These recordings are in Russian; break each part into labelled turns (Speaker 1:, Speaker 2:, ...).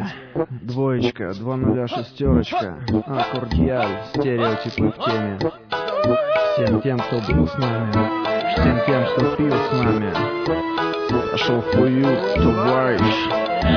Speaker 1: двоечка, 2 0 шестерочка, аккордиаль, стереотипы в теме. Всем тем, кто был с нами, всем тем, кто пил с нами, пошел в хую, товарищ.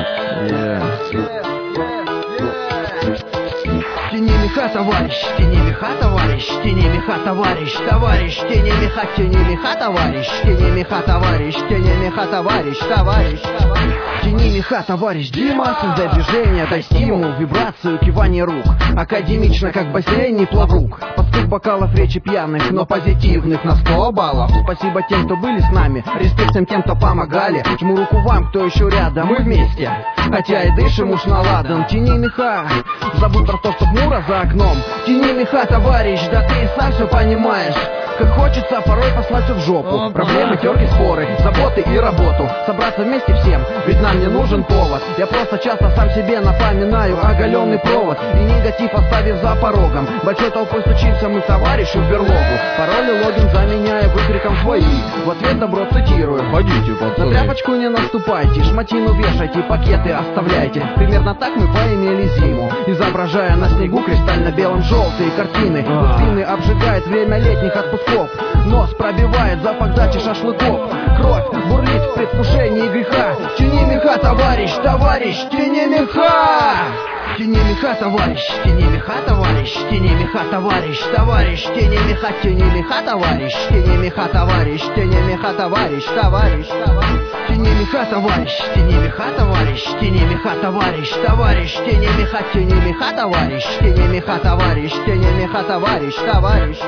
Speaker 2: Тяни меха, товарищ, тяни меха, товарищ, тяни меха, товарищ, товарищ, тяни меха, товарищ, тяни меха, товарищ, тяни меха, товарищ, товарищ, тяни меха, товарищ. Дима, создай движение, дай стимул, вибрацию, кивание рук. Академично, как в бассейне, плаврук. Под стук бокалов речи пьяных, но позитивных на 100 баллов. Спасибо тем, кто были с нами, респект всем тем, кто помогали. Жму руку вам, кто еще рядом, мы вместе. Хотя и дышим уж наладан. Тяни меха, забудь про то, что хмуро за окном. Тяни меха, товарищ, да ты и сам все понимаешь. Как хочется порой послать все в жопу. Проблемы, терки, споры, заботы и работу. Собраться вместе всем, ведь нам не нужен повод. Я просто часто сам себе напоминаю оголенный провод. И негатив оставив за порогом. Большой толпой стучимся мы, товарищи, в берлогу. Пароли логин заменяя выкриком свои. В ответ добро цитирую:
Speaker 1: Погодите, пацаны.
Speaker 2: на тряпочку не наступайте, шматину вешайте, пакеты оставляйте. Примерно так мы поимели зиму, изображая на снегу кристально-белым желтые картины. Спины обжигает время летних отпусков. Нос пробивает запах дачи шашлыков. Кровь бурлит в предвкушении греха. Тяни меха, товарищ, товарищ, тяни меха. Тяни меха, товарищ, тяни меха, товарищ, тяни меха, товарищ, товарищ, тяни меха, товарищ, тяни меха, товарищ, тяни меха, товарищ, товарищ, тяни меха, товарищ, тяни меха, товарищ, тяни меха, товарищ, товарищ, тяни меха, товарищ, тяни меха, товарищ, тяни меха, товарищ, товарищ.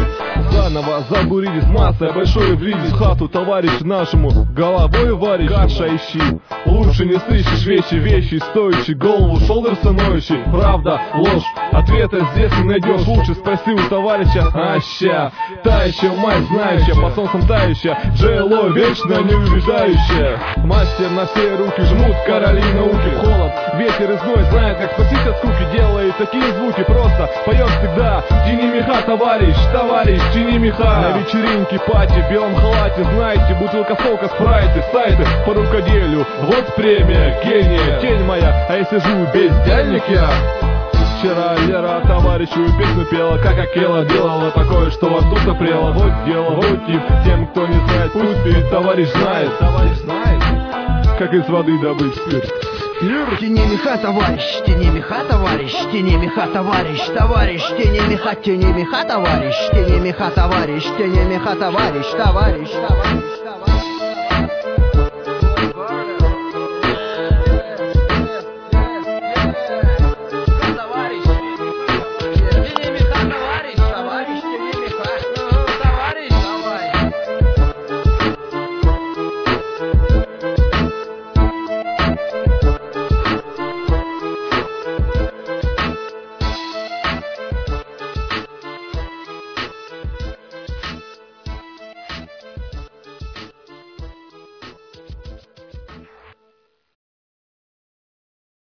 Speaker 3: Заново забурились массой, большой влились в хату товарищу нашему. Головой варишь, каша ищи. Лучше не сыщешь вещи стоящие. Голову шолдер становящий. Правда, ложь, ответа здесь не найдешь. Лучше спроси у товарища. Ща, тающая мать знающая, по солнцам тающая. Джейло вечно неубеждающая. Мастер на все руки жмут, короли науки. Холод, ветер и зной, знает как спасить от скуки. Делает такие звуки, просто поет всегда. Тяни меха, товарищ, товарищ, тяни меха. На вечеринке пати, в белом халате, знаете, бутылка сока, спрайты, сайты по рукоделию. Вот премия, гения, тень моя, а я сижу бездельник я. Вчера Лера товарищу песню пела, как Акела делала такое, что во рту сопрела. Вот дело, вот тип, тем, кто не знает, пусть перед товарищ знает, как из воды добыть спирт.
Speaker 2: Тяни меха, товарищ, тяни меха, товарищ, тяни меха, товарищ, товарищ, тяни меха, товарищ, тяни меха, товарищ, тяни меха, товарищ, тяни меха, товарищ, товарищ.